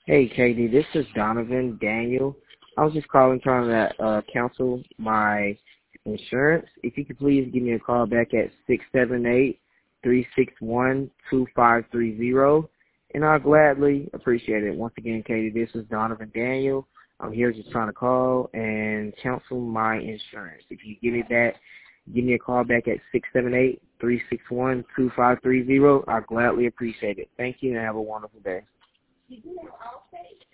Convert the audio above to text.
Hey, Katie, this is Donovan Daniel. I was just calling trying to cancel my insurance. If you could please give me a call back at 678-361-2530, and I'll gladly appreciate it. Once again, Katie, this is Donovan Daniel. I'm here just trying to call and cancel my insurance. If you give me a call back at 678-361-2530. I'll gladly appreciate it. Thank you, and have a wonderful day.